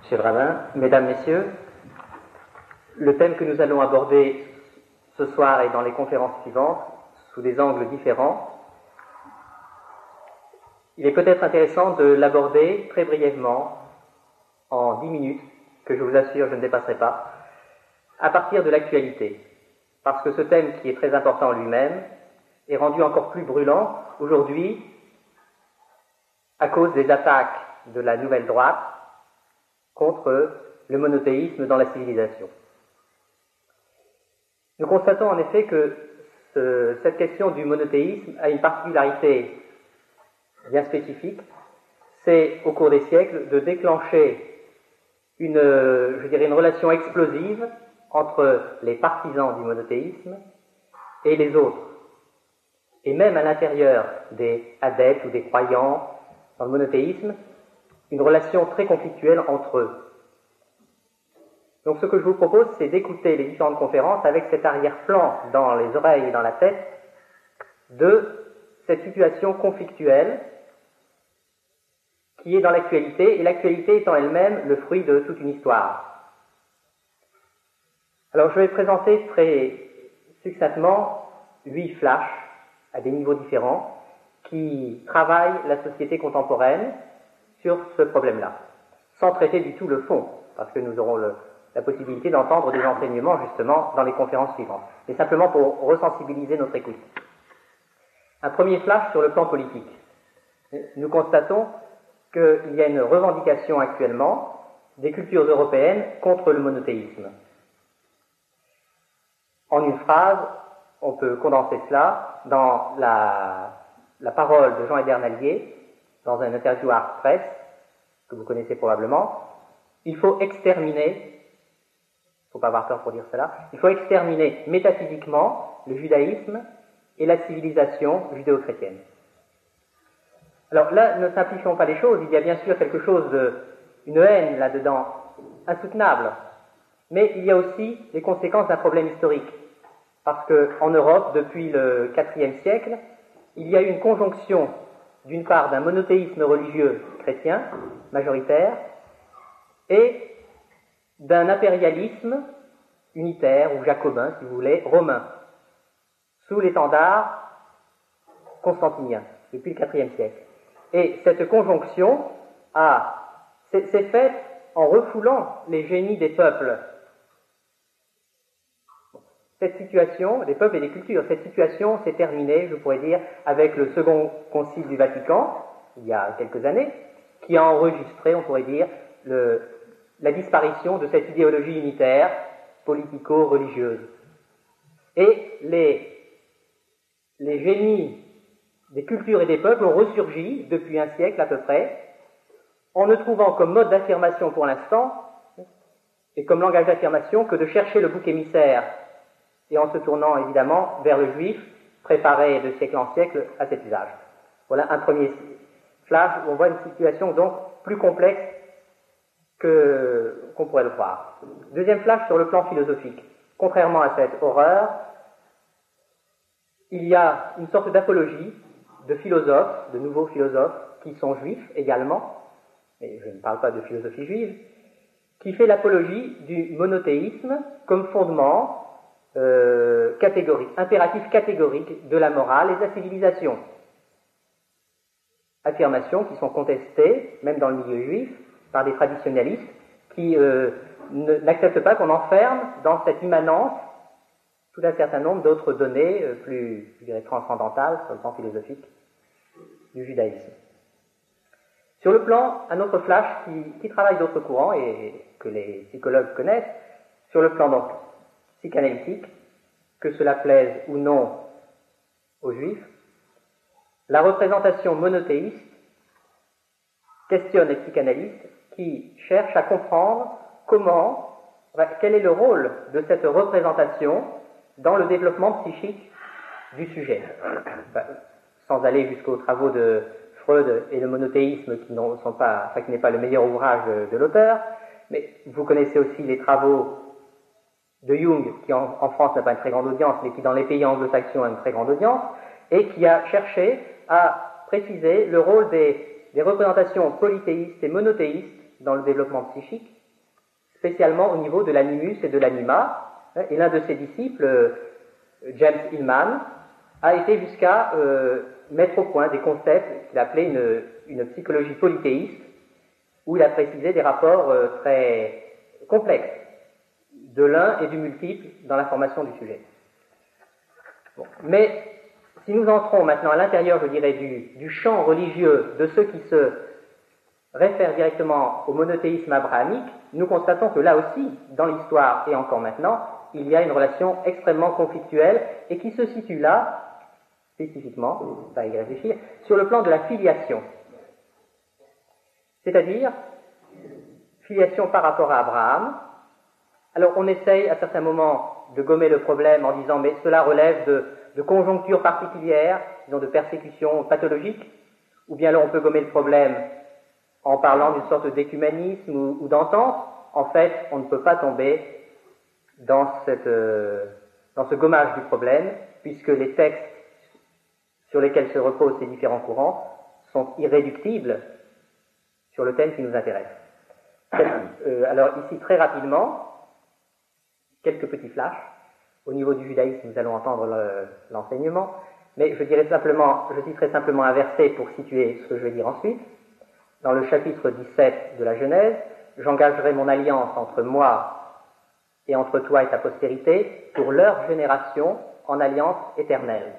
Monsieur Bravin, Mesdames, Messieurs, le thème que nous allons aborder ce soir et dans les conférences suivantes, sous des angles différents, il est peut-être intéressant de l'aborder très brièvement, en 10 minutes, que je vous assure je ne dépasserai pas, à partir de l'actualité. Parce que ce thème, qui est très important en lui-même, est rendu encore plus brûlant aujourd'hui à cause des attaques de la nouvelle droite contre le monothéisme dans la civilisation. Nous constatons en effet que cette question du monothéisme a une particularité bien spécifique, c'est au cours des siècles de déclencher une relation explosive entre les partisans du monothéisme et les autres. Et même à l'intérieur des adeptes ou des croyants dans le monothéisme, une relation très conflictuelle entre eux. Donc ce que je vous propose, c'est d'écouter les différentes conférences avec cet arrière-plan dans les oreilles et dans la tête de cette situation conflictuelle qui est dans l'actualité, et l'actualité étant elle-même le fruit de toute une histoire. Alors je vais présenter très succinctement 8 flashs à des niveaux différents qui travaillent la société contemporaine sur ce problème-là, sans traiter du tout le fond, parce que nous aurons la possibilité d'entendre des enseignements justement dans les conférences suivantes, mais simplement pour resensibiliser notre écoute. Un premier flash sur le plan politique. Nous constatons qu'il y a une revendication actuellement des cultures européennes contre le monothéisme. En une phrase, on peut condenser cela dans la parole de Jean Edernalier, dans un interview à Art Press, que vous connaissez probablement. Il faut exterminer, il ne faut pas avoir peur pour dire cela, il faut exterminer métaphysiquement le judaïsme et la civilisation judéo-chrétienne. Alors là, ne simplifions pas les choses, il y a bien sûr quelque chose une haine là-dedans, insoutenable, mais il y a aussi les conséquences d'un problème historique. Parce qu'en Europe, depuis le IVe siècle, il y a eu une conjonction, d'une part, d'un monothéisme religieux chrétien, majoritaire, et d'un impérialisme unitaire, ou jacobin, si vous voulez, romain, sous l'étendard constantinien, depuis le IVe siècle. Et cette conjonction s'est faite en refoulant les génies des peuples. Cette situation, des peuples et des cultures, cette situation s'est terminée, je pourrais dire, avec le Second Concile du Vatican, il y a quelques années, qui a enregistré, on pourrait dire, la disparition de cette idéologie unitaire, politico-religieuse. Et les génies des cultures et des peuples ont ressurgi depuis un siècle à peu près, en ne trouvant comme mode d'affirmation pour l'instant, et comme langage d'affirmation, que de chercher le bouc émissaire, et en se tournant évidemment vers le juif, préparé de siècle en siècle à cet usage. Voilà un premier flash où on voit une situation donc plus complexe qu'on pourrait le croire. Deuxième flash sur le plan philosophique. Contrairement à cette horreur, il y a une sorte d'apologie de philosophes, de nouveaux philosophes, qui sont juifs également, mais je ne parle pas de philosophie juive, qui fait l'apologie du monothéisme comme fondement catégorique, impératif catégorique de la morale et de la civilisation. Affirmations qui sont contestées, même dans le milieu juif, par des traditionalistes qui n'acceptent pas qu'on enferme dans cette immanence tout un certain nombre d'autres données plus, je dirais, transcendantales sur le plan philosophique du judaïsme. Sur le plan, un autre flash qui travaille d'autres courants et que les psychologues connaissent, sur le plan donc psychanalytique, que cela plaise ou non aux juifs, la représentation monothéiste questionne les psychanalystes qui cherchent à comprendre quel est le rôle de cette représentation dans le développement psychique du sujet. Sans aller jusqu'aux travaux de Freud et le monothéisme qui n'est pas le meilleur ouvrage de l'auteur, mais vous connaissez aussi les travaux de Jung, qui en France n'a pas une très grande audience, mais qui dans les pays anglo-saxons a une très grande audience, et qui a cherché à préciser le rôle des représentations polythéistes et monothéistes dans le développement psychique, spécialement au niveau de l'animus et de l'anima, et l'un de ses disciples, James Hillman, a été jusqu'à mettre au point des concepts qu'il appelait une psychologie polythéiste, où il a précisé des rapports très complexes de l'un et du multiple dans la formation du sujet. Bon. Mais si nous entrons maintenant à l'intérieur, je dirais, du champ religieux de ceux qui se réfèrent directement au monothéisme abrahamique, nous constatons que là aussi, dans l'histoire et encore maintenant, il y a une relation extrêmement conflictuelle et qui se situe là, spécifiquement, pas à y réfléchir, sur le plan de la filiation. C'est-à-dire, filiation par rapport à Abraham. Alors on essaye à certains moments de gommer le problème en disant mais cela relève de conjonctures particulières, disons de persécutions pathologiques, ou bien alors on peut gommer le problème en parlant d'une sorte d'écuménisme ou d'entente. En fait, on ne peut pas tomber dans ce gommage du problème, puisque les textes sur lesquels se reposent ces différents courants sont irréductibles sur le thème qui nous intéresse. Alors ici, très rapidement, quelques petits flashs. Au niveau du judaïsme, nous allons entendre l'enseignement, mais je citerai simplement un verset pour situer ce que je vais dire ensuite. Dans le chapitre 17 de la Genèse, j'engagerai mon alliance entre moi et entre toi et ta postérité pour leur génération en alliance éternelle.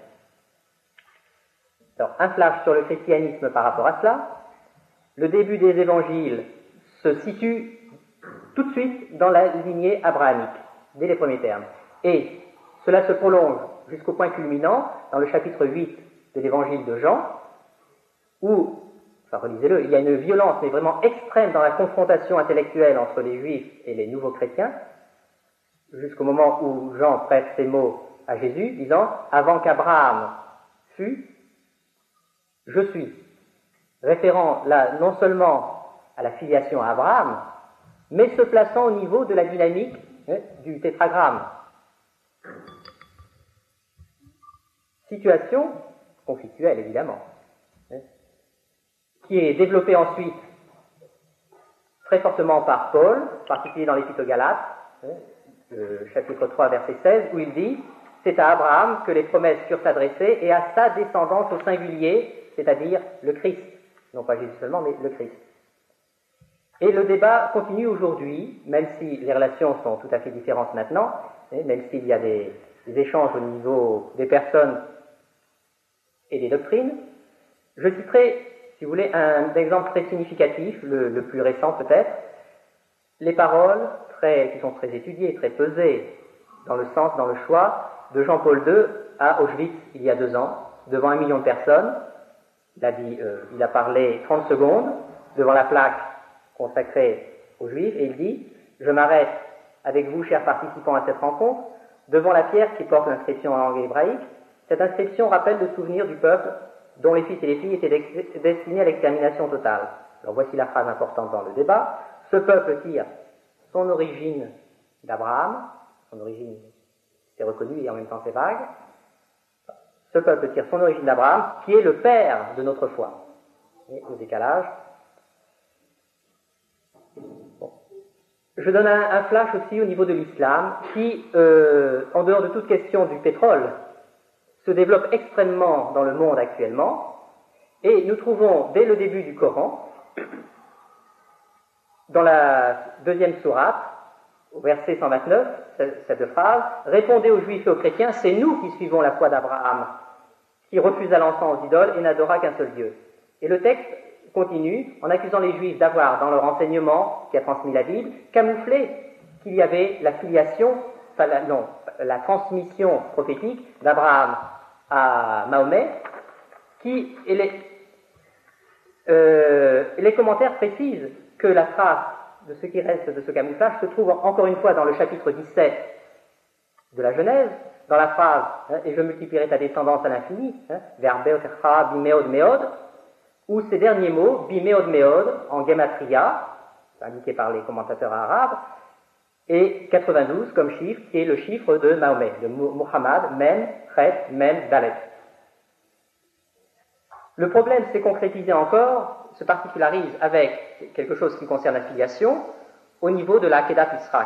Alors, un flash sur le christianisme par rapport à cela. Le début des évangiles se situe tout de suite dans la lignée abrahamique, dès les premiers termes. Et cela se prolonge jusqu'au point culminant dans le chapitre 8 de l'évangile de Jean, où, enfin relisez-le, il y a une violence, mais vraiment extrême dans la confrontation intellectuelle entre les juifs et les nouveaux chrétiens, jusqu'au moment où Jean prête ces mots à Jésus, disant « Avant qu'Abraham fût, je suis », référant là non seulement à la filiation à Abraham, mais se plaçant au niveau de la dynamique du tétragramme. Situation conflictuelle, évidemment, qui est développée ensuite très fortement par Paul, en particulier dans l'Épître aux Galates, chapitre 3, verset 16, où il dit « C'est à Abraham que les promesses furent adressées et à sa descendance au singulier, c'est-à-dire le Christ. » Non pas Jésus seulement, mais le Christ. Et le débat continue aujourd'hui, même si les relations sont tout à fait différentes maintenant, même s'il y a des échanges au niveau des personnes et des doctrines. Je citerai, si vous voulez, un exemple très significatif, le plus récent peut-être, les paroles qui sont très étudiées, très pesées dans le sens, dans le choix de Jean-Paul II à Auschwitz il y a 2 ans, devant 1 million de personnes. Il a parlé 30 secondes devant la plaque consacrée aux Juifs et il dit « Je m'arrête avec vous, chers participants à cette rencontre, devant la pierre qui porte l'inscription en langue hébraïque. Cette inscription rappelle le souvenir du peuple dont les fils et les filles étaient destinés à l'extermination totale. » Alors voici la phrase importante dans le débat. « Ce peuple tire son origine d'Abraham, son origine c'est reconnu et en même temps c'est vague. Ce peuple tire son origine d'Abraham, qui est le père de notre foi. » Et le décalage. Bon. Je donne un flash aussi au niveau de l'islam, qui, en dehors de toute question du pétrole, se développe extrêmement dans le monde actuellement, et nous trouvons dès le début du Coran, dans la 2e sourate, au verset 129, cette phrase « Répondez aux Juifs et aux chrétiens, c'est nous qui suivons la foi d'Abraham, qui refusa l'encens aux idoles et n'adora qu'un seul Dieu. » Et le texte continue en accusant les Juifs d'avoir, dans leur enseignement qui a transmis la Bible, camouflé qu'il y avait la filiation, la transmission prophétique d'Abraham à Mahomet, et les commentaires précisent que la trace de ce qui reste de ce camouflage se trouve encore une fois dans le chapitre 17 de la Genèse, dans la phrase « Et je multiplierai ta descendance à l'infini », Verbeotecha bimeod meod, où ces derniers mots, bimeod meod, en gematria, indiqué par les commentateurs arabes, et 92 comme chiffre, qui est le chiffre de Mahomet, de Muhammad, Mem, Chet, Mem, Dalet. Le problème s'est concrétisé encore, se particularise avec quelque chose qui concerne la filiation, au niveau de la Kedat Yitzhak.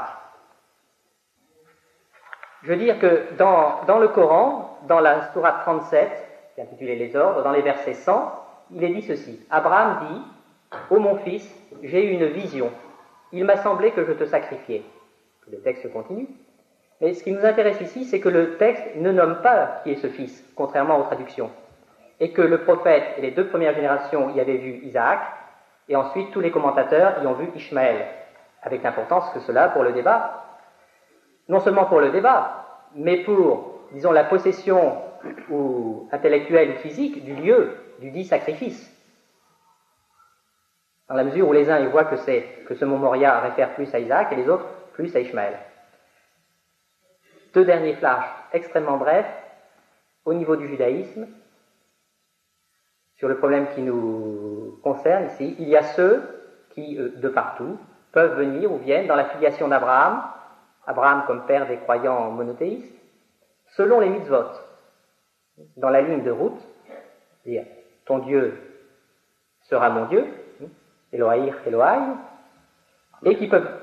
Je veux dire que dans le Coran, dans la sourate 37, qui est intitulée Les Ordres, dans les versets 100, il est dit ceci. Abraham dit, « Ô mon fils, j'ai eu une vision. Il m'a semblé que je te sacrifiais. » Le texte continue. Mais ce qui nous intéresse ici, c'est que le texte ne nomme pas qui est ce fils, contrairement aux traductions. Et que le prophète et les deux premières générations y avaient vu Isaac, et ensuite tous les commentateurs y ont vu Ishmaël, avec l'importance que cela pour le débat. Non seulement pour le débat, mais pour, disons, la possession ou intellectuelle ou physique du lieu, du dit sacrifice. Dans la mesure où les uns y voient que ce mot Moria réfère plus à Isaac et les autres plus à Ishmaël. Deux derniers flashs extrêmement brefs au niveau du judaïsme sur le problème qui nous concerne ici. Il y a ceux qui, de partout, peuvent venir ou viennent dans la filiation d'Abraham, Abraham comme père des croyants monothéistes, selon les mitzvot, dans la ligne de route, c'est-à-dire ton Dieu sera mon Dieu, Elohir, Elohai, et qui peuvent...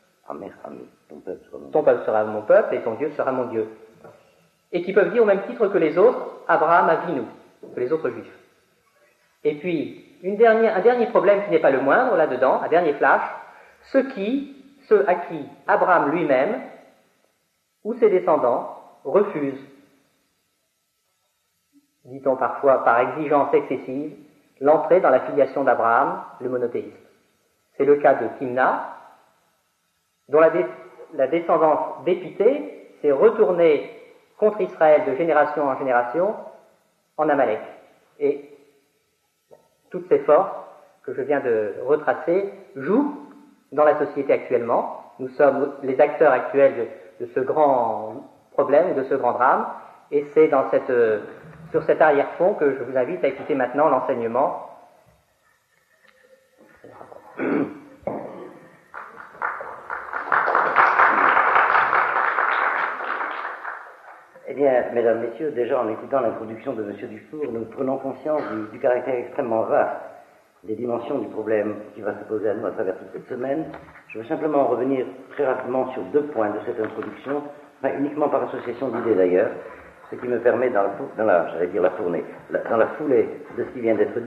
Ton peuple sera mon peuple et ton Dieu sera mon Dieu. Et qui peuvent dire au même titre que les autres, Abraham Avinu, que les autres juifs. Et puis, un dernier problème qui n'est pas le moindre là-dedans, un dernier flash, ceux à qui Abraham lui-même ou ses descendants refusent, dit-on parfois par exigence excessive, l'entrée dans la filiation d'Abraham, le monothéiste. C'est le cas de Timna, dont la descendance dépitée s'est retournée contre Israël de génération en génération en Amalek. Et toutes ces forces que je viens de retracer jouent dans la société actuellement. Nous sommes les acteurs actuels de ce grand problème, de ce grand drame, et c'est sur cet arrière-fond que je vous invite à écouter maintenant l'enseignement. Eh bien, mesdames, messieurs, déjà en écoutant l'introduction de M. Dufour, nous prenons conscience du caractère extrêmement vaste des dimensions du problème qui va se poser à nous à travers toute cette semaine. Je veux simplement revenir très rapidement sur deux points de cette introduction, uniquement par association d'idées d'ailleurs, ce qui me permet dans la foulée de ce qui vient d'être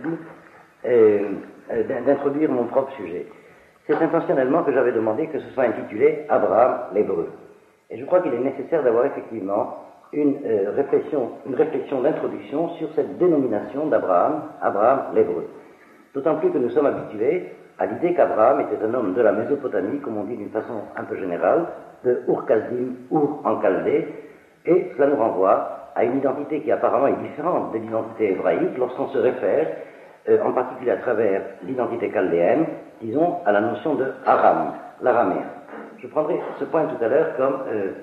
dit, d'introduire mon propre sujet. C'est intentionnellement que j'avais demandé que ce soit intitulé Abraham l'Hébreu. Et je crois qu'il est nécessaire d'avoir effectivement une réflexion d'introduction sur cette dénomination d'Abraham, Abraham l'Hébreu. D'autant plus que nous sommes habitués à l'idée qu'Abraham était un homme de la Mésopotamie, comme on dit d'une façon un peu générale, de Ur-Kasdim, Ur en Chaldée, et cela nous renvoie à une identité qui apparemment est différente de l'identité hébraïque lorsqu'on se réfère, en particulier à travers l'identité chaldéenne, disons, à la notion de Aram, l'araméen. Je prendrai ce point tout à l'heure comme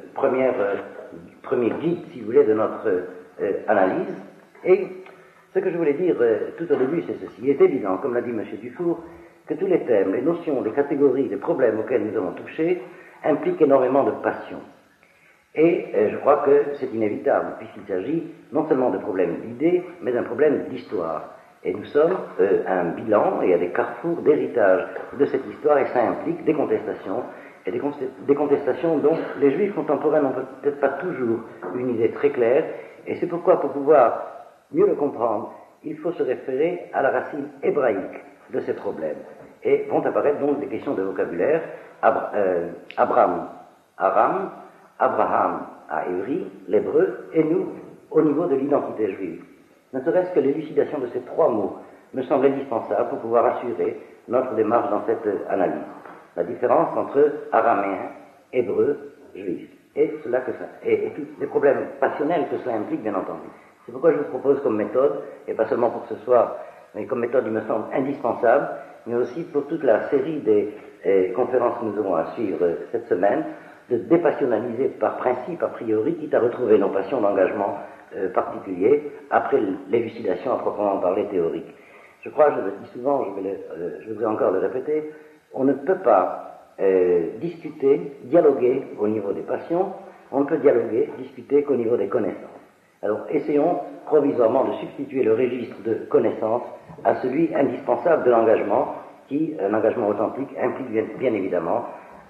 premier guide, si vous voulez, de notre analyse. Et ce que je voulais dire tout au début, c'est ceci. Il est évident, comme l'a dit M. Dufour, que tous les thèmes, les notions, les catégories, les problèmes auxquels nous avons touché impliquent énormément de passion. Et je crois que c'est inévitable, puisqu'il s'agit non seulement de problèmes d'idées, mais d'un problème d'histoire. Et nous sommes à un bilan et à des carrefours d'héritage de cette histoire, et ça implique des contestations, et des contestations dont les Juifs contemporains n'ont peut-être pas toujours une idée très claire, et c'est pourquoi, pour pouvoir mieux le comprendre, il faut se référer à la racine hébraïque de ces problèmes. Et vont apparaître donc des questions de vocabulaire. Abraham, Aram, Abraham à Évry, l'hébreu, et nous, au niveau de l'identité juive. Ne serait-ce que l'élucidation de ces trois mots me semble indispensable pour pouvoir assurer notre démarche dans cette analyse. La différence entre araméen, hébreu, juif. Et tous les problèmes passionnels que cela implique, bien entendu. C'est pourquoi je vous propose comme méthode, et pas seulement pour ce soir, mais comme méthode il me semble indispensable, mais aussi pour toute la série des conférences que nous aurons à suivre cette semaine, de dépassionnaliser par principe, a priori, quitte à retrouver nos passions d'engagement particuliers, après l'élucidation à proprement parler théorique. Je crois, je le dis souvent, je vais encore le répéter, on ne peut pas discuter, dialoguer au niveau des passions, on ne peut dialoguer, discuter qu'au niveau des connaissances. Alors, essayons provisoirement de substituer le registre de connaissance à celui indispensable de l'engagement, qui, un engagement authentique, implique bien évidemment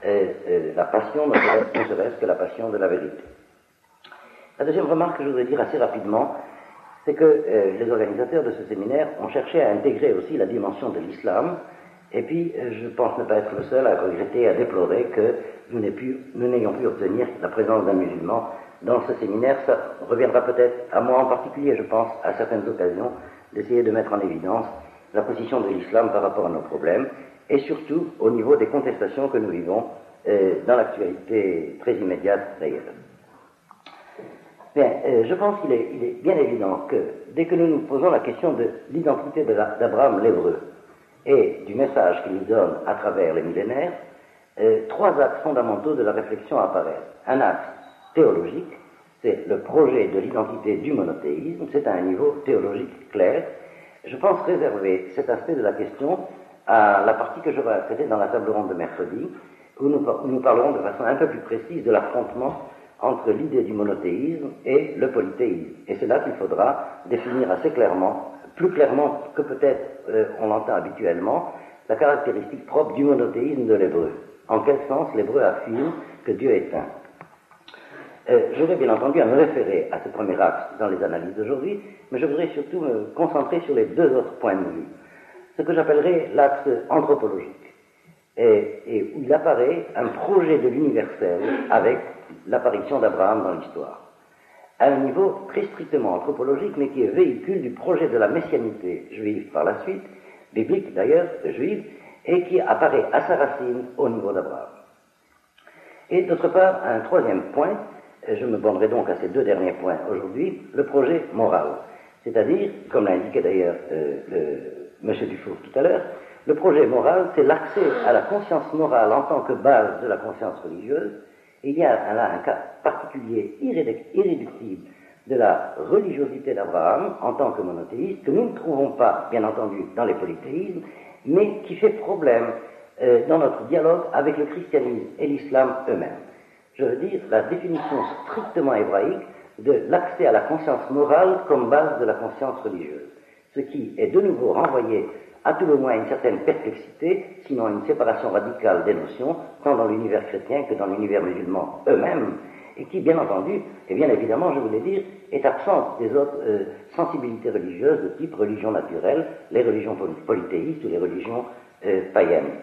la passion, ne serait-ce que la passion de la vérité. La deuxième remarque que je voudrais dire assez rapidement, c'est que les organisateurs de ce séminaire ont cherché à intégrer aussi la dimension de l'islam, et puis je pense ne pas être le seul à regretter, à déplorer que nous n'ayons pu obtenir la présence d'un musulman dans ce séminaire. Ça reviendra peut-être à moi en particulier, je pense, à certaines occasions, d'essayer de mettre en évidence la position de l'islam par rapport à nos problèmes, et surtout au niveau des contestations que nous vivons dans l'actualité très immédiate d'ailleurs. Bien, je pense qu'il est bien évident que dès que nous nous posons la question de l'identité d'Abraham l'Hébreu et du message qu'il nous donne à travers les millénaires, trois axes fondamentaux de la réflexion apparaissent. Un axe théologique, c'est le projet de l'identité du monothéisme, c'est à un niveau théologique clair. Je pense réserver cet aspect de la question à la partie que je vais traiter dans la table ronde de mercredi, où nous parlerons de façon un peu plus précise de l'affrontement entre l'idée du monothéisme et le polythéisme. Et c'est là qu'il faudra définir assez clairement, plus clairement que peut-être on l'entend habituellement, la caractéristique propre du monothéisme de l'hébreu. En quel sens l'hébreu affirme que Dieu est un. Je vais bien entendu à me référer à ce premier axe dans les analyses d'aujourd'hui, mais je voudrais surtout me concentrer sur les deux autres points de vue. Ce que j'appellerais l'axe anthropologique, et où il apparaît un projet de l'universel avec l'apparition d'Abraham dans l'histoire, à un niveau très strictement anthropologique, mais qui est véhicule du projet de la messianité juive par la suite, biblique d'ailleurs, juive, et qui apparaît à sa racine au niveau d'Abraham. Et d'autre part, un troisième point, je me bornerai donc à ces deux derniers points aujourd'hui, le projet moral, c'est-à-dire, comme l'a indiqué d'ailleurs M. Dufour tout à l'heure, le projet moral, c'est l'accès à la conscience morale en tant que base de la conscience religieuse. Et il y a là un cas particulier irréductible de la religiosité d'Abraham en tant que monothéiste, que nous ne trouvons pas, bien entendu, dans les polythéismes, mais qui fait problème dans notre dialogue avec le christianisme et l'islam eux-mêmes. Je veux dire la définition strictement hébraïque de l'accès à la conscience morale comme base de la conscience religieuse, ce qui est de nouveau renvoyé à tout le moins une certaine perplexité, sinon une séparation radicale des notions, tant dans l'univers chrétien que dans l'univers musulman eux-mêmes, et qui, bien entendu, et bien évidemment, je voulais dire, est absente des autres sensibilités religieuses de type religion naturelle, les religions polythéistes ou les religions païennes.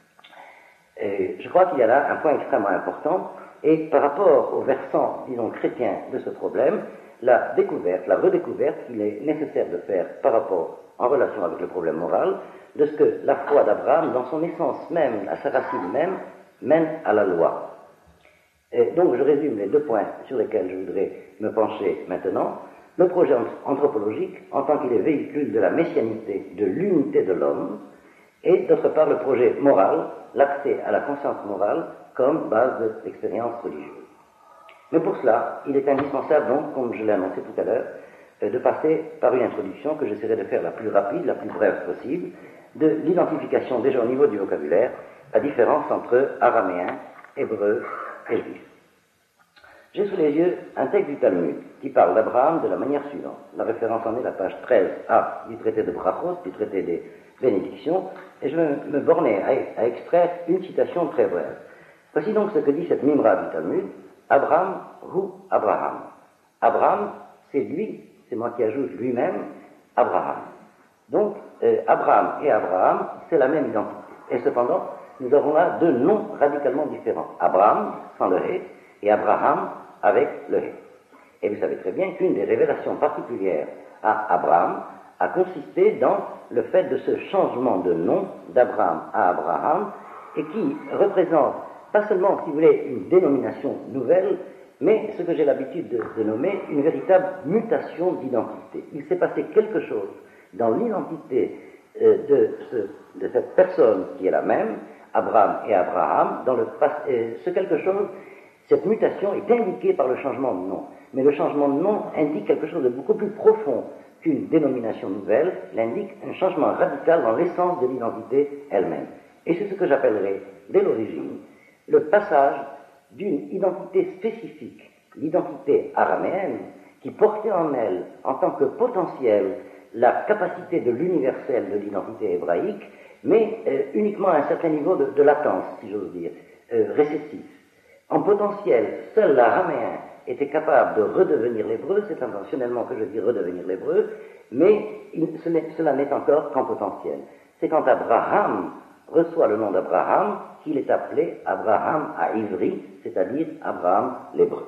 Je crois qu'il y a là un point extrêmement important, et par rapport au versant, disons, chrétien de ce problème, la redécouverte qu'il est nécessaire de faire par rapport en relation avec le problème moral, de ce que la foi d'Abraham, dans son essence même, à sa racine même, mène à la loi. Et donc je résume les deux points sur lesquels je voudrais me pencher maintenant. Le projet anthropologique, en tant qu'il est véhicule de la messianité, de l'unité de l'homme, et d'autre part le projet moral, l'accès à la conscience morale comme base de l'expérience religieuse. Mais pour cela, il est indispensable donc, comme je l'ai annoncé tout à l'heure, de passer par une introduction que j'essaierai de faire la plus rapide, la plus brève possible, de l'identification déjà au niveau du vocabulaire, la différence entre araméen, hébreu et juif. J'ai sous les yeux un texte du Talmud qui parle d'Abraham de la manière suivante. La référence en est la page 13a du traité de Brachot, du traité des bénédictions, et je vais me borner à extraire une citation très brève. Voici donc ce que dit cette mimra du Talmud. Abraham hu Abraham. Abraham, c'est lui, c'est moi qui ajoute lui-même, Abraham. Donc, Abraham et Abraham, c'est la même identité. Et cependant, nous avons là deux noms radicalement différents. Abraham, sans le hé, et Abraham, avec le hé. Et vous savez très bien qu'une des révélations particulières à Abraham a consisté dans le fait de ce changement de nom d'Abraham à Abraham, et qui représente pas seulement, si vous voulez, une dénomination nouvelle, mais ce que j'ai l'habitude de nommer une véritable mutation d'identité. Il s'est passé quelque chose dans l'identité de cette personne qui est la même, Abraham et Abraham, dans le ce quelque chose, cette mutation est indiquée par le changement de nom. Mais le changement de nom indique quelque chose de beaucoup plus profond qu'une dénomination nouvelle, il indique un changement radical dans l'essence de l'identité elle-même. Et c'est ce que j'appellerais, dès l'origine, le passage d'une identité spécifique, l'identité araméenne, qui portait en elle, en tant que potentiel, la capacité de l'universel de l'identité hébraïque, mais uniquement à un certain niveau de latence, si j'ose dire, récessif. En potentiel, seul l'araméen était capable de redevenir l'hébreu, c'est intentionnellement que je dis redevenir l'hébreu, mais cela n'est encore qu'en potentiel. C'est quand Abraham reçoit le nom d'Abraham qu'il est appelé Abraham à Ivri, c'est-à-dire Abraham l'hébreu.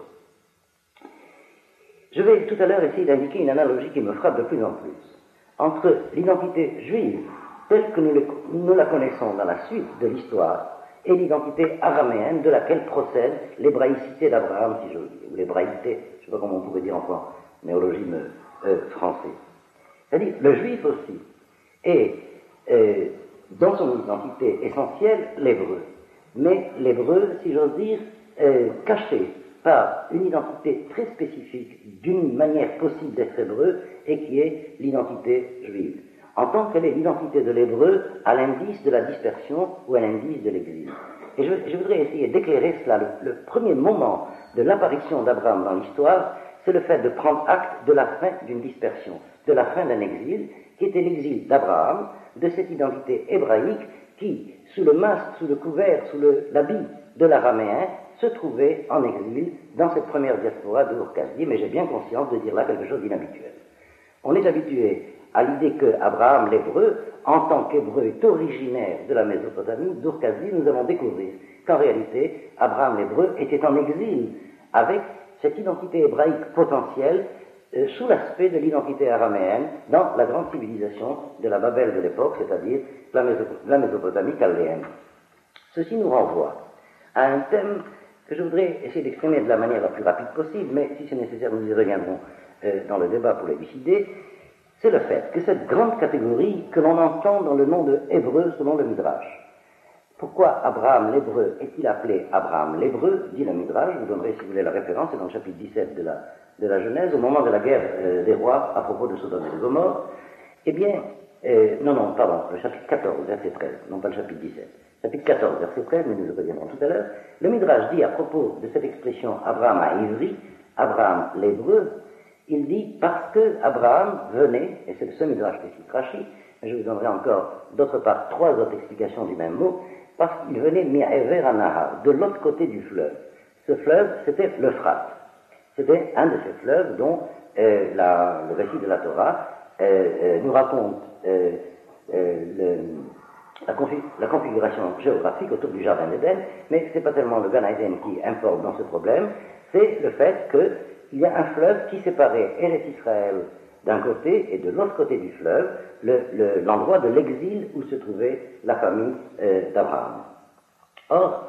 Je vais tout à l'heure essayer d'indiquer une analogie qui me frappe de plus en plus entre l'identité juive telle que nous la connaissons dans la suite de l'histoire et l'identité araméenne de laquelle procède l'hébraïcité d'Abraham, si j'ose dire, ou l'hébraïcité, je ne sais pas comment on pourrait dire en néologisme français. C'est-à-dire, le juif aussi est, dans son identité essentielle, l'hébreu. Mais l'hébreu, si j'ose dire, caché par une identité très spécifique d'une manière possible d'être hébreu et qui est l'identité juive. En tant qu'elle est l'identité de l'hébreu à l'indice de la dispersion ou à l'indice de l'exil. Et je voudrais essayer d'éclairer cela. Le premier moment de l'apparition d'Abraham dans l'histoire, c'est le fait de prendre acte de la fin d'une dispersion, de la fin d'un exil, qui était l'exil d'Abraham, de cette identité hébraïque qui, sous le masque, sous le couvert, sous l'habit de l'araméen, se trouvait en exil dans cette première diaspora de Ur-Kasdim, mais j'ai bien conscience de dire là quelque chose d'inhabituel. On est habitué à l'idée que Abraham l'hébreu, en tant qu'hébreu, est originaire de la Mésopotamie, d'Ur-Kasdim, nous allons découvrir qu'en réalité, Abraham l'hébreu était en exil avec cette identité hébraïque potentielle sous l'aspect de l'identité araméenne dans la grande civilisation de la Babel de l'époque, c'est-à-dire la Mésopotamie chaldéenne. Ceci nous renvoie à un thème que je voudrais essayer d'exprimer de la manière la plus rapide possible, mais si c'est nécessaire, nous y reviendrons dans le débat pour l'élucider. C'est le fait que cette grande catégorie que l'on entend dans le nom de hébreu selon le Midrash. Pourquoi Abraham l'hébreu est-il appelé Abraham l'hébreu, dit le Midrash, je vous donnerai si vous voulez la référence, c'est dans le chapitre 17 de la Genèse, au moment de la guerre des rois à propos de Sodome et de Gomorrhe. Eh bien, le chapitre 14, verset 13, non pas le chapitre 17. Chapitre 14, verset 13, mais nous y reviendrons tout à l'heure. Le Midrash dit à propos de cette expression Abraham à Ivri, Abraham l'hébreu, il dit parce que Abraham venait, et c'est ce Midrash qui cite Rashi, mais je vous donnerai encore d'autre part 3 autres explications du même mot, parce qu'il venait mi'ever anahar, de l'autre côté du fleuve. Ce fleuve, c'était l'Euphrate. C'était un de ces fleuves dont le récit de la Torah nous raconte la configuration géographique autour du Jardin d'Éden, mais ce n'est pas tellement le Gan Eden qui importe dans ce problème, c'est le fait qu'il y a un fleuve qui séparait Eretz Israël d'un côté et de l'autre côté du fleuve, l'endroit de l'exil où se trouvait la famille d'Abraham. Or,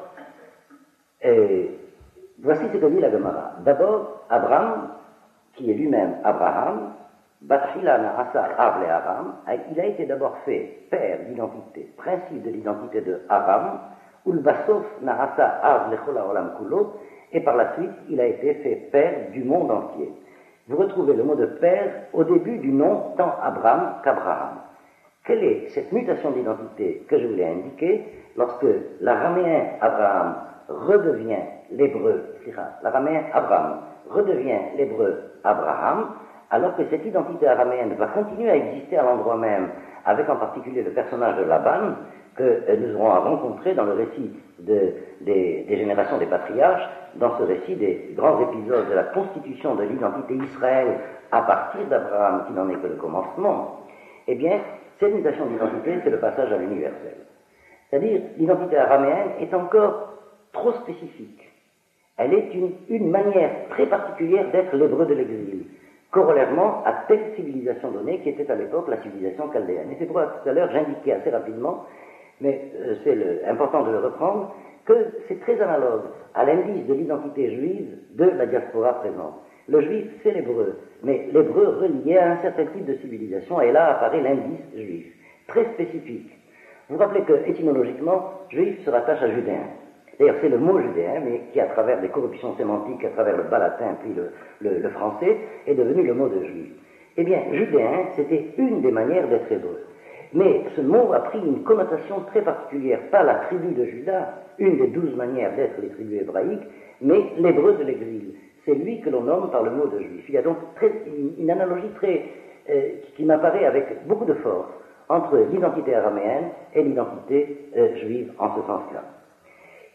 voici ce que dit la Gemara. D'abord, Abraham, qui est lui-même Abraham, Batrila Na'asa Av le Aram, il a été d'abord fait père d'identité, principe de l'identité de Aram, Ulbasof Na'asa Av le Chola Olam Kulo, et par la suite, il a été fait père du monde entier. Vous retrouvez le mot de père au début du nom tant Abraham qu'Abraham. Quelle est cette mutation d'identité que je vous l'ai indiquée lorsque l'araméen Abraham redevient l'hébreu, l'araméen Abraham redevient l'hébreu Abraham, alors que cette identité araméenne va continuer à exister à l'endroit même, avec en particulier le personnage de Laban, que nous aurons à rencontrer dans le récit des générations des patriarches, dans ce récit des grands épisodes de la constitution de l'identité Israël à partir d'Abraham, qui n'en est que le commencement. Eh bien, cette mutation d'identité, c'est le passage à l'universel. C'est-à-dire, l'identité araméenne est encore trop spécifique. Elle est une manière très particulière d'être l'hébreu de l'exil, corollairement à telle civilisation donnée qui était à l'époque la civilisation chaldéenne. Et c'est pourquoi tout à l'heure j'indiquais assez rapidement, mais c'est important de le reprendre, que c'est très analogue à l'indice de l'identité juive de la diaspora présente. Le juif, c'est l'hébreu, mais l'hébreu relié à un certain type de civilisation, et là apparaît l'indice juif, très spécifique. Vous vous rappelez que, étymologiquement, juif se rattache à judéen. D'ailleurs, c'est le mot judéen, mais qui, à travers des corruptions sémantiques, à travers le bas latin, puis le français, est devenu le mot de juif. Eh bien, judéen, c'était une des manières d'être hébreu. Mais ce mot a pris une connotation très particulière, pas la tribu de Juda, une des 12 manières d'être les tribus hébraïques, mais l'hébreu de l'exil. C'est lui que l'on nomme par le mot de juif. Il y a donc une analogie qui m'apparaît avec beaucoup de force entre l'identité araméenne et l'identité juive en ce sens-là.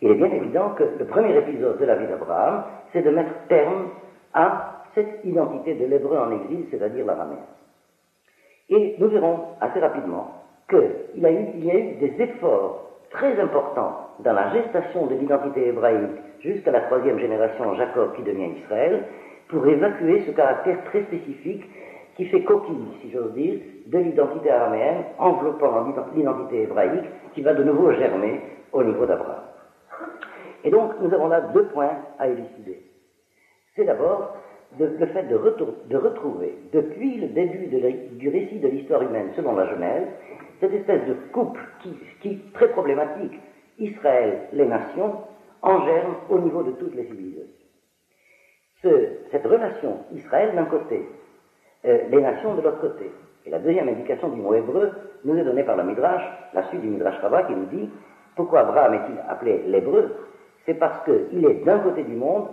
il est bien évident que le premier épisode de la vie d'Abraham, c'est de mettre terme à cette identité de l'hébreu en exil, c'est-à-dire l'araméen. Et nous verrons assez rapidement qu'il y a eu des efforts très importants dans la gestation de l'identité hébraïque jusqu'à la 3e génération Jacob qui devient Israël, pour évacuer ce caractère très spécifique qui fait coquille, si j'ose dire, de l'identité araméenne, enveloppant l'identité hébraïque, qui va de nouveau germer au niveau d'Abraham. Et donc, nous avons là 2 points à élucider. C'est d'abord le fait de retrouver, depuis le début du récit de l'histoire humaine selon la Genèse, cette espèce de couple qui est très problématique, Israël, les nations, en germe au niveau de toutes les civilisations. Cette relation Israël d'un côté, les nations de l'autre côté. Et la deuxième indication du mot hébreu nous est donnée par le Midrash, la suite du Midrash Rabbah qui nous dit pourquoi Abraham est-il appelé l'hébreu? C'est parce qu'il est d'un côté du monde,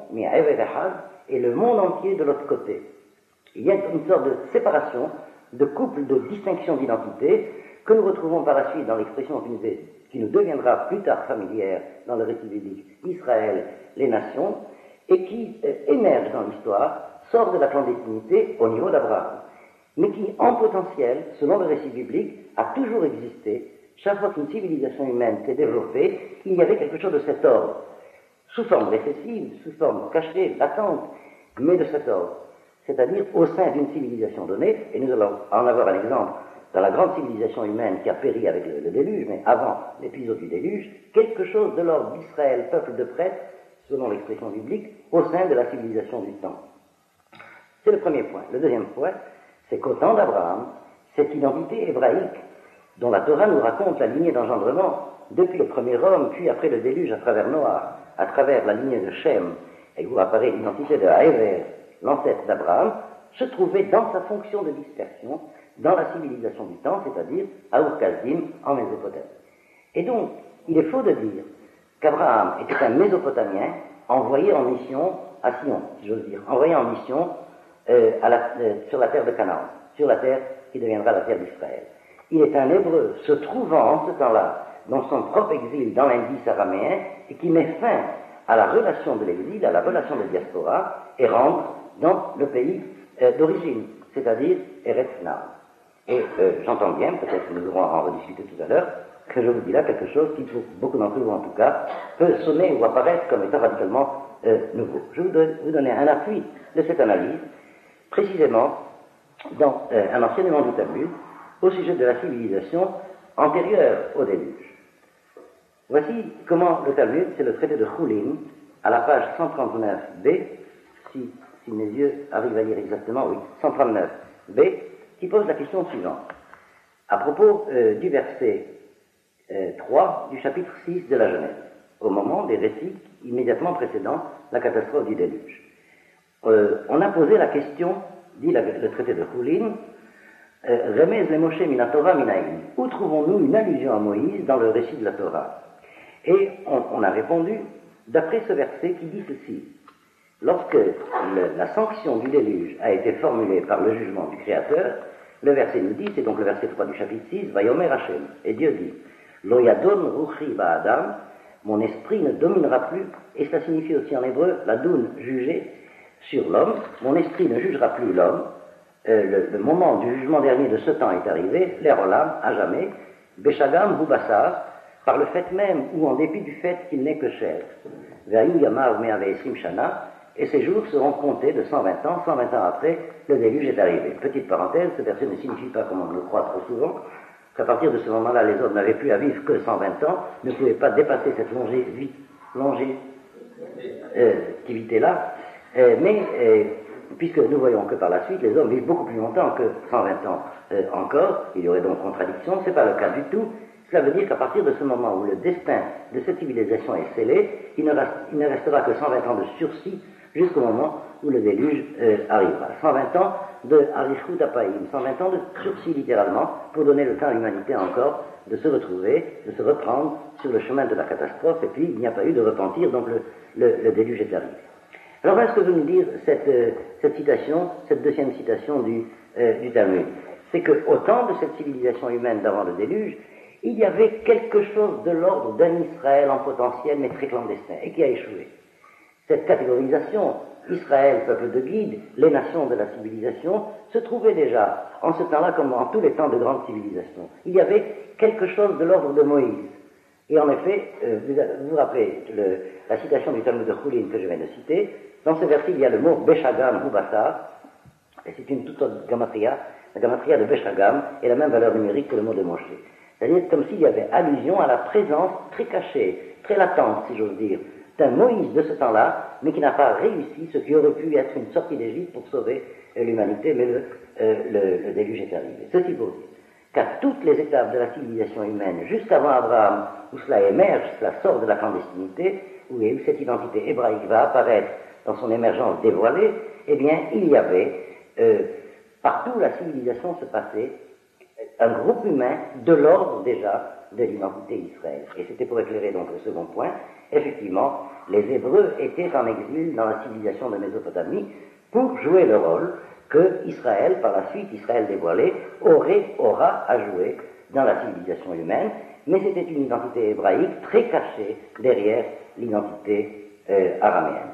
et le monde entier de l'autre côté. Il y a une sorte de séparation, de couple, de distinction d'identité que nous retrouvons par la suite dans l'expression qui nous deviendra plus tard familière dans le récit biblique, Israël, les nations, et qui émerge dans l'histoire, sort de la clandestinité au niveau d'Abraham, mais qui, en potentiel, selon le récit biblique, a toujours existé. Chaque fois qu'une civilisation humaine s'est développée, il y avait quelque chose de cet ordre, sous forme récessive, sous forme cachée, latente, mais de cet ordre, c'est-à-dire au sein d'une civilisation donnée, et nous allons en avoir un exemple dans la grande civilisation humaine qui a péri avec le déluge, mais avant l'épisode du déluge, quelque chose de l'ordre d'Israël, peuple de prêtres, selon l'expression biblique, au sein de la civilisation du temps. C'est le premier point. Le deuxième point, c'est qu'au temps d'Abraham, cette identité hébraïque, dont la Torah nous raconte la lignée d'engendrement, depuis le premier homme, puis après le déluge à travers Noah, à travers la lignée de Shem, et où apparaît l'identité de Haéver, l'ancêtre d'Abraham, se trouvait dans sa fonction de dispersion dans la civilisation du temps, c'est-à-dire à Ur-Kasdim, en Mésopotamie. Et donc, il est faux de dire qu'Abraham était un Mésopotamien envoyé en mission à Sion, si j'ose dire, envoyé en mission sur la terre de Canaan, sur la terre qui deviendra la terre d'Israël. Il est un Hébreu se trouvant en ce temps-là dans son propre exil dans l'Indus araméen et qui met fin à la relation de l'exil, à la relation de diaspora et rentre dans le pays d'origine, c'est-à-dire Eretz Canaan. Et j'entends bien, peut-être que nous aurons à en rediscuter tout à l'heure, que je vous dis là quelque chose qui, pour beaucoup d'entre vous en tout cas, peut sonner ou apparaître comme étant radicalement nouveau. Je voudrais vous donner un appui de cette analyse, précisément dans un enseignement du Talmud, au sujet de la civilisation antérieure au déluge. Voici comment le Talmud, c'est le traité de Choulin, à la page 139b, si mes yeux arrivent à lire exactement, oui, 139b, qui pose la question suivante. À propos du verset 3 du chapitre 6 de la Genèse, au moment des récits immédiatement précédant la catastrophe du déluge. On a posé la question, dit le traité de Choulin, Remez le Moshe mina Torah minaïm. Où trouvons-nous une allusion à Moïse dans le récit de la Torah? Et on a répondu d'après ce verset qui dit ceci. Lorsque la sanction du déluge a été formulée par le jugement du Créateur, le verset nous dit, c'est donc le verset 3 du chapitre 6, Vayomer Hashem. Et Dieu dit, Lo yadon ruchi ba'adam, mon esprit ne dominera plus, et ça signifie aussi en hébreu, la doun, juger sur l'homme, mon esprit ne jugera plus l'homme. Le moment du jugement dernier de ce temps est arrivé, l'Erolam, à jamais, Beshagam ou Bassar, par le fait même ou en dépit du fait qu'il n'est que chair. Ve'ayu yamav me'ave'esrim shana, et ces jours seront comptés de 120 ans, 120 ans après, le déluge est arrivé. Petite parenthèse, ce verset ne signifie pas, comme on le croit trop souvent, qu'à partir de ce moment-là, les hommes n'avaient plus à vivre que 120 ans, ne pouvaient pas dépasser cette longévité-là, mais puisque nous voyons que par la suite, les hommes vivent beaucoup plus longtemps que 120 ans encore, il y aurait donc contradiction, ce n'est pas le cas du tout. Cela veut dire qu'à partir de ce moment où le destin de cette civilisation est scellé, il ne restera que 120 ans de sursis jusqu'au moment où le déluge arrivera. 120 ans de Arichut Apaïm, 120 ans de sursis littéralement, pour donner le temps à l'humanité encore de se retrouver, de se reprendre sur le chemin de la catastrophe, et puis il n'y a pas eu de repentir, donc le déluge est arrivé. Alors voilà ce que veut nous dire cette citation, cette deuxième citation du Talmud. C'est qu'au temps de cette civilisation humaine d'avant le déluge, il y avait quelque chose de l'ordre d'un Israël en potentiel, mais très clandestin, et qui a échoué. Cette catégorisation, Israël, peuple de guide, les nations de la civilisation, se trouvait déjà, en ce temps-là comme en tous les temps de grandes civilisations. Il y avait quelque chose de l'ordre de Moïse. Et en effet, vous vous rappelez la citation du Talmud de Choulin que je viens de citer. Dans ce verset, il y a le mot Beshagam ou Bassar, et c'est une toute autre gamatria. La gamatria de Beshagam est la même valeur numérique que le mot de Moshe. C'est-à-dire comme s'il y avait allusion à la présence très cachée, très latente, si j'ose dire, d'un Moïse de ce temps-là, mais qui n'a pas réussi ce qui aurait pu être une sortie d'Égypte pour sauver l'humanité, mais le déluge est arrivé. Ceci pour dire qu'à toutes les étapes de la civilisation humaine, jusqu'avant Abraham, où cela émerge, cela sort de la clandestinité, où cette identité hébraïque va apparaître dans son émergence dévoilée, eh bien, il y avait, partout où la civilisation se passait, un groupe humain de l'ordre déjà de l'identité d'Israël. Et c'était pour éclairer donc le second point. Effectivement, les Hébreux étaient en exil dans la civilisation de Mésopotamie pour jouer le rôle que Israël, par la suite, Israël dévoilé, aura à jouer dans la civilisation humaine, mais c'était une identité hébraïque très cachée derrière l'identité araméenne.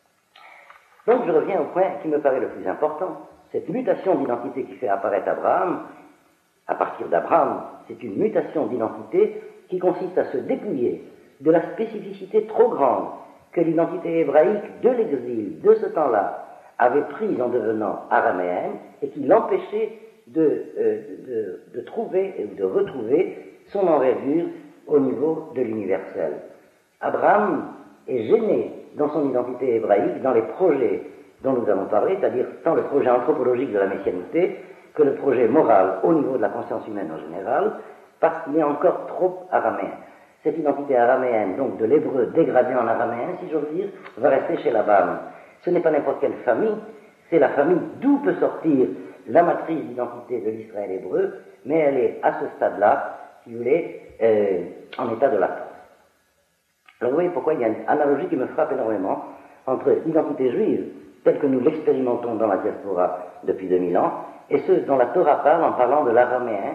Donc je reviens au point qui me paraît le plus important. Cette mutation d'identité qui fait apparaître Abraham, à partir d'Abraham, c'est une mutation d'identité qui consiste à se dépouiller de la spécificité trop grande que l'identité hébraïque de l'exil de ce temps-là avait prise en devenant araméenne et qui l'empêchait de trouver ou de retrouver son envergure au niveau de l'universel. Abraham est gêné dans son identité hébraïque, dans les projets dont nous allons parler, c'est-à-dire tant le projet anthropologique de la messianité que le projet moral au niveau de la conscience humaine en général, parce qu'il est encore trop araméen. Cette identité araméenne, donc de l'hébreu dégradé en araméen, si j'ose dire, va rester chez l'Abraham. Ce n'est pas n'importe quelle famille, c'est la famille d'où peut sortir la matrice d'identité de l'Israël hébreu, mais elle est à ce stade-là, si vous voulez, en état de latence. Alors vous voyez pourquoi il y a une analogie qui me frappe énormément entre l'identité juive, telle que nous l'expérimentons dans la diaspora depuis 2000 ans, et ce dont la Torah parle en parlant de l'araméen,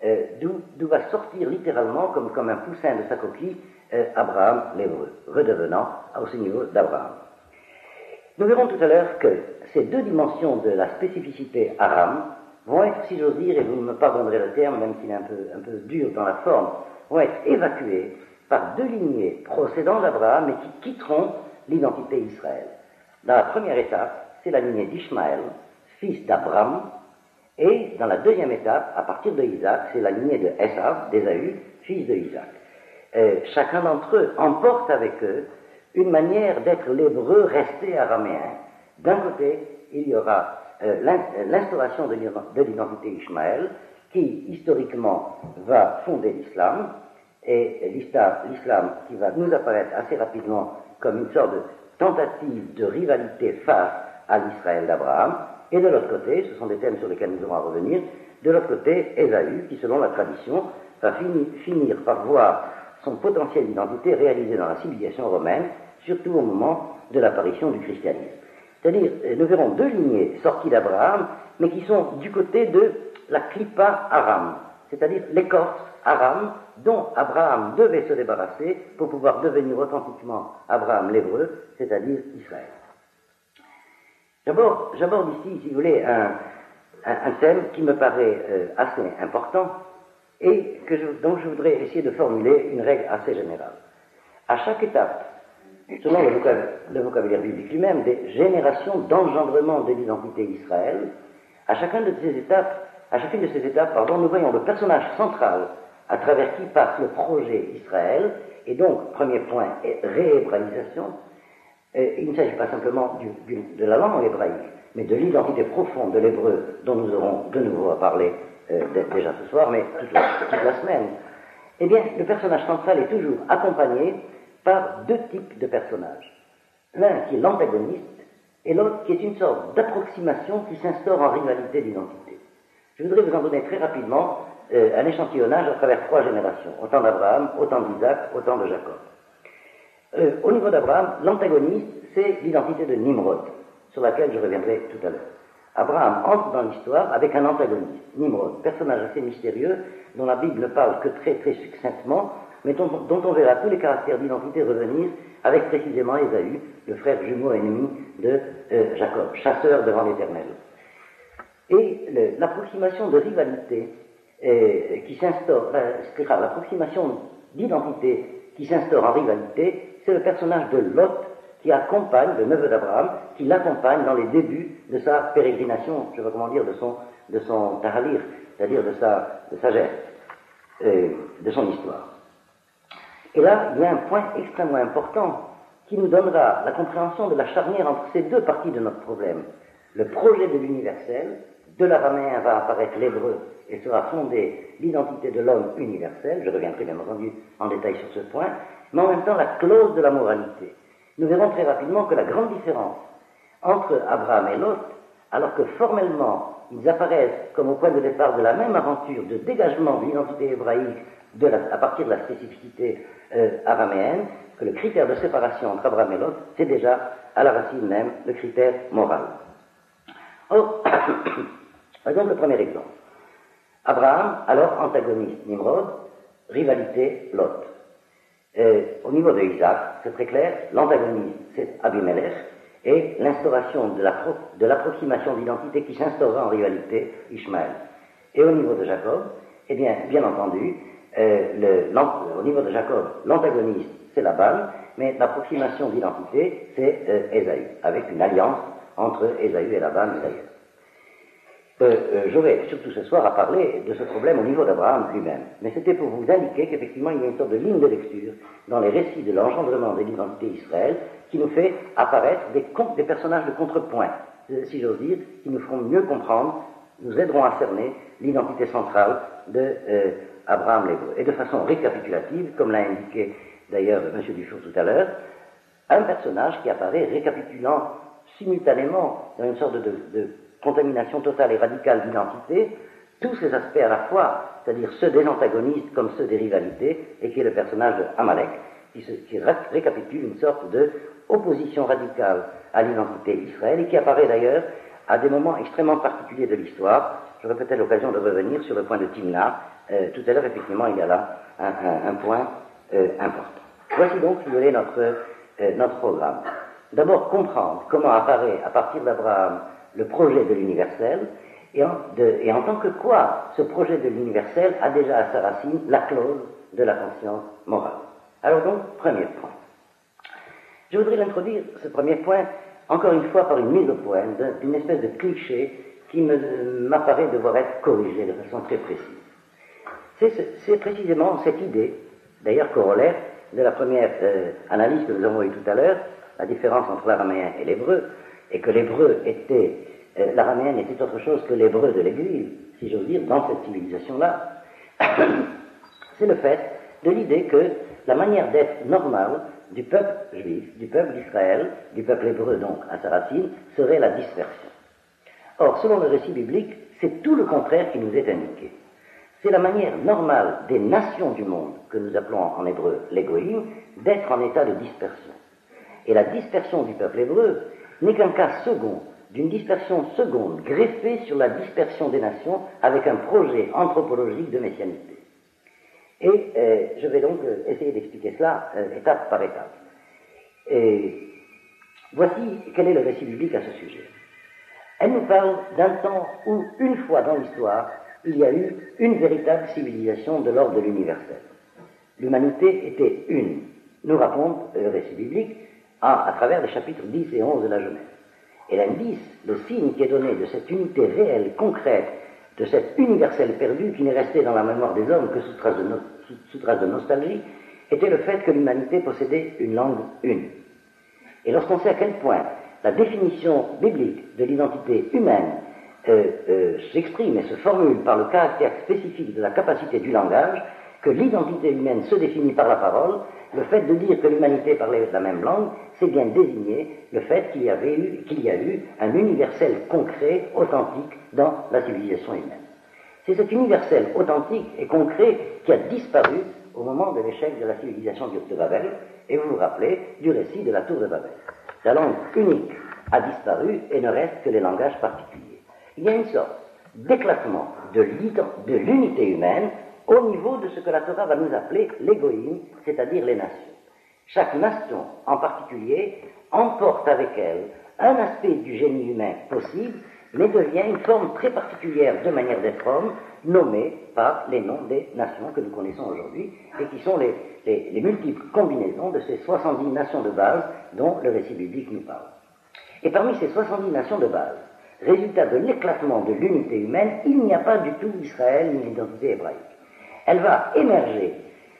d'où va sortir littéralement, comme un poussin de sa coquille, Abraham l'hébreu, redevenant au niveau d'Abraham. Nous verrons tout à l'heure que ces deux dimensions de la spécificité aram vont être, si j'ose dire, et vous me pardonnerez le terme, même s'il est un peu dur dans la forme, vont être évacuées par deux lignées procédant d'Abraham et qui quitteront l'identité Israël. Dans la première étape, c'est la lignée d'Ishmaël, fils d'Abraham, et dans la deuxième étape, à partir de Isaac, c'est la lignée de Esav, d'Ésaü, fils de Isaac. Chacun d'entre eux emporte avec eux une manière d'être l'hébreu resté araméen. D'un côté, il y aura l'instauration de l'identité Ishmaël, qui historiquement va fonder l'islam, et l'islam qui va nous apparaître assez rapidement comme une sorte de tentative de rivalité face à l'Israël d'Abraham, et de l'autre côté, ce sont des thèmes sur lesquels nous allons revenir, de l'autre côté, Ésaü, qui selon la tradition, va finir par voir son potentiel d'identité réalisé dans la civilisation romaine, surtout au moment de l'apparition du christianisme. C'est-à-dire, nous verrons deux lignées sorties d'Abraham, mais qui sont du côté de la clipa aram, c'est-à-dire l'écorce aram dont Abraham devait se débarrasser pour pouvoir devenir authentiquement Abraham l'hébreu, c'est-à-dire Israël. J'aborde ici, si vous voulez, un thème qui me paraît assez important et dont je voudrais essayer de formuler une règle assez générale. À chaque étape, selon le vocabulaire biblique lui-même, des générations d'engendrement de l'identité d'Israël, à chacune de ces étapes, nous voyons le personnage central à travers qui passe le projet Israël, et donc, premier point, réhébraïsation. Il ne s'agit pas simplement de la langue hébraïque, mais de l'identité profonde de l'hébreu dont nous aurons de nouveau à parler déjà ce soir, mais toute la semaine. Eh bien, le personnage central est toujours accompagné par deux types de personnages. L'un qui est l'antagoniste et l'autre qui est une sorte d'approximation qui s'instaure en rivalité d'identité. Je voudrais vous en donner très rapidement un échantillonnage à travers trois générations, autant d'Abraham, autant d'Isaac, autant de Jacob. Au niveau d'Abraham, l'antagoniste, c'est l'identité de Nimrod, sur laquelle je reviendrai tout à l'heure. Abraham entre dans l'histoire avec un antagoniste, Nimrod, personnage assez mystérieux dont la Bible ne parle que très très succinctement, mais dont on verra tous les caractères d'identité revenir avec précisément Ésaü, le frère jumeau ennemi de Jacob, chasseur devant l'Éternel. Et l'approximation de rivalité qui s'instaure, l'approximation d'identité qui s'instaure en rivalité, c'est le personnage de Lot qui accompagne, le neveu d'Abraham, qui l'accompagne dans les débuts de sa pérégrination, je veux comment dire, de son tahalir, c'est-à-dire de sa geste, de son histoire. Et là, il y a un point extrêmement important qui nous donnera la compréhension de la charnière entre ces deux parties de notre problème. Le projet de l'universel, de l'araméen va apparaître l'hébreu et sera fondée l'identité de l'homme universel, je reviendrai bien entendu en détail sur ce point, mais en même temps la clause de la moralité. Nous verrons très rapidement que la grande différence entre Abraham et Lot, alors que formellement ils apparaissent comme au point de départ de la même aventure de dégagement de l'identité hébraïque à partir de la spécificité araméenne, que le critère de séparation entre Abraham et Lot, c'est déjà à la racine même le critère moral. Or, par exemple, le premier exemple. Abraham, alors antagoniste Nimrod, rivalité Lot. Au niveau de Isaac, c'est très clair, l'antagoniste c'est Abimelech, et l'instauration de l'approximation d'identité qui s'instaurera en rivalité, Ishmaël. Et au niveau de Jacob, eh bien entendu, au niveau de Jacob, l'antagoniste c'est Laban, mais l'approximation d'identité c'est Ésaü, avec une alliance entre Ésaü et Laban d'ailleurs. J'aurai surtout ce soir à parler de ce problème au niveau d'Abraham lui-même. Mais c'était pour vous indiquer qu'effectivement il y a une sorte de ligne de lecture dans les récits de l'engendrement de l'identité d'Israël qui nous fait apparaître des personnages de contrepoint, si j'ose dire, qui nous feront mieux comprendre, nous aideront à cerner l'identité centrale de Abraham l'Hébreu. Et de façon récapitulative, comme l'a indiqué d'ailleurs M. Dufour tout à l'heure, un personnage qui apparaît récapitulant simultanément dans une sorte de contamination totale et radicale d'identité, tous ces aspects à la fois, c'est-à-dire ceux des antagonistes comme ceux des rivalités, et qui est le personnage de Amalek, qui récapitule une sorte de opposition radicale à l'identité d'Israël, et qui apparaît d'ailleurs à des moments extrêmement particuliers de l'histoire. J'aurai peut-être l'occasion de revenir sur le point de Timna. Tout à l'heure, effectivement, il y a là un point important. Voici donc, si vous voulez, notre programme. D'abord, comprendre comment apparaît, à partir d'Abraham, le projet de l'universel, et en tant que quoi ce projet de l'universel a déjà à sa racine la clause de la conscience morale. Alors donc, premier point. Je voudrais l'introduire, ce premier point, encore une fois par une mise au point d'une espèce de cliché qui m'apparaît devoir être corrigé de façon très précise. C'est précisément cette idée, d'ailleurs corollaire de la première analyse que nous avons eue tout à l'heure, la différence entre l'araméen et l'hébreu, et que l'hébreu était, l'araméen était autre chose que l'hébreu de l'exil, si j'ose dire, dans cette civilisation-là. C'est le fait de l'idée que la manière d'être normale du peuple juif, du peuple d'Israël, du peuple hébreu donc à sa racine, serait la dispersion. Or, selon le récit biblique, c'est tout le contraire qui nous est indiqué. C'est la manière normale des nations du monde, que nous appelons en hébreu l'égoïme, d'être en état de dispersion. Et la dispersion du peuple hébreu n'est qu'un cas second, d'une dispersion seconde, greffée sur la dispersion des nations avec un projet anthropologique de messianité. Et je vais donc essayer d'expliquer cela étape par étape. Et voici quel est le récit biblique à ce sujet. Elle nous parle d'un temps où, une fois dans l'histoire, il y a eu une véritable civilisation de l'ordre de l'universel. L'humanité était une, nous raconte le récit biblique, à travers les chapitres 10 et 11 de la Genèse. Et l'indice, le signe qui est donné de cette unité réelle, concrète, de cet universel perdu qui n'est resté dans la mémoire des hommes que sous trace de nostalgie, était le fait que l'humanité possédait une langue une. Et lorsqu'on sait à quel point la définition biblique de l'identité humaine s'exprime et se formule par le caractère spécifique de la capacité du langage, que l'identité humaine se définit par la parole, le fait de dire que l'humanité parlait la même langue, c'est bien désigner le fait qu'il y a eu un universel concret, authentique dans la civilisation humaine. C'est cet universel authentique et concret qui a disparu au moment de l'échec de la civilisation de Babel, et vous vous rappelez du récit de la tour de Babel. La langue unique a disparu et ne reste que les langages particuliers. il y a une sorte d'éclatement de l'unité humaine au niveau de ce que la Torah va nous appeler l'égoïme, c'est-à-dire les nations. Chaque nation en particulier emporte avec elle un aspect du génie humain possible, mais devient une forme très particulière de manière d'être homme, nommée par les noms des nations que nous connaissons aujourd'hui, et qui sont les multiples combinaisons de ces 70 nations de base dont le récit biblique nous parle. Et parmi ces 70 nations de base, résultat de l'éclatement de l'unité humaine, il n'y a pas du tout Israël ni l'identité hébraïque. Elle va émerger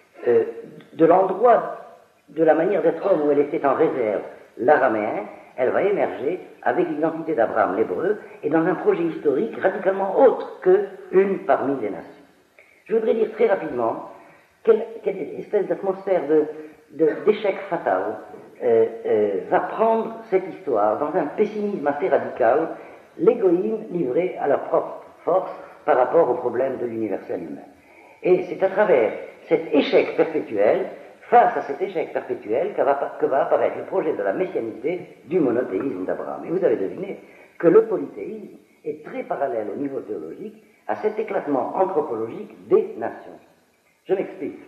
de l'endroit de la manière d'être homme où elle était en réserve, l'araméen, elle va émerger avec l'identité d'Abraham, l'hébreu, et dans un projet historique radicalement autre qu'une parmi les nations. Je voudrais dire très rapidement quelle espèce d'atmosphère d'échec fatal va prendre cette histoire dans un pessimisme assez radical, l'égoïme livré à leur propre force par rapport au problème de l'universel humain. Et c'est à travers cet échec perpétuel, face à cet échec perpétuel, que va apparaître le projet de la messianité du monothéisme d'Abraham. Et vous avez deviné que le polythéisme est très parallèle au niveau théologique à cet éclatement anthropologique des nations. Je m'explique.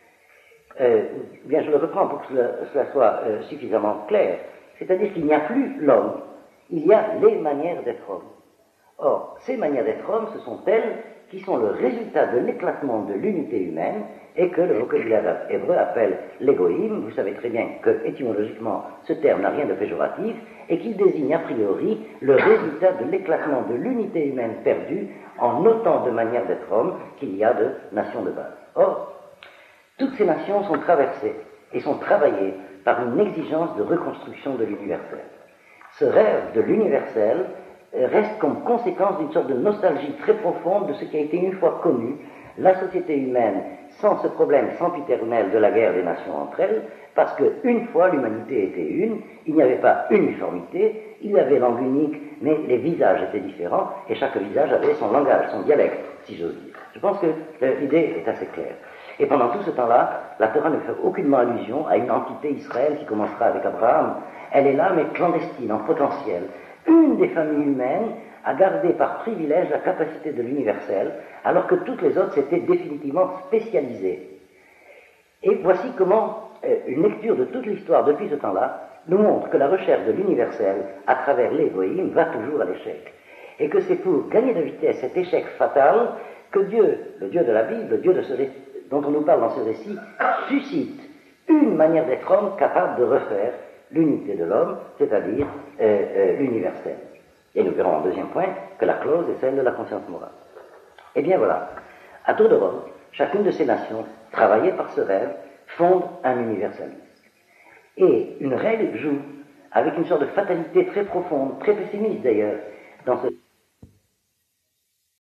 Bien, je le reprends pour que cela soit suffisamment clair. C'est-à-dire qu'il n'y a plus l'homme, il y a les manières d'être homme. Or, ces manières d'être homme, ce sont elles qui sont le résultat de l'éclatement de l'unité humaine et que le vocabulaire hébreu appelle l'égoïme. Vous savez très bien que, étymologiquement, ce terme n'a rien de péjoratif et qu'il désigne a priori le résultat de l'éclatement de l'unité humaine perdue en autant de manières d'être homme qu'il y a de nations de base. Or, toutes ces nations sont traversées et sont travaillées par une exigence de reconstruction de l'universel. Ce rêve de l'universel reste comme conséquence d'une sorte de nostalgie très profonde de ce qui a été une fois connu, la société humaine sans ce problème sempiternel de la guerre des nations entre elles, parce qu'une fois l'humanité était une, il n'y avait pas uniformité, il y avait langue unique, mais les visages étaient différents, et chaque visage avait son langage, son dialecte, si j'ose dire. Je pense que l'idée est assez claire. Et pendant tout ce temps-là, la Torah ne fait aucunement allusion à une entité Israël qui commencera avec Abraham. Elle est là, mais clandestine, en potentiel. Une des familles humaines a gardé par privilège la capacité de l'universel, alors que toutes les autres s'étaient définitivement spécialisées. Et voici comment une lecture de toute l'histoire depuis ce temps-là nous montre que la recherche de l'universel, à travers l'égoïme, va toujours à l'échec. Et que c'est pour gagner de vitesse cet échec fatal que Dieu, le Dieu de la Bible, le Dieu de dont on nous parle dans ce récit, suscite une manière d'être homme capable de refaire l'unité de l'homme, c'est-à-dire l'universel. Et nous verrons en deuxième point que la clause est celle de la conscience morale. Et bien voilà, à tour de rôle, chacune de ces nations, travaillée par ce rêve, fonde un universalisme. Et une règle joue avec une sorte de fatalité très profonde, très pessimiste d'ailleurs, dans ce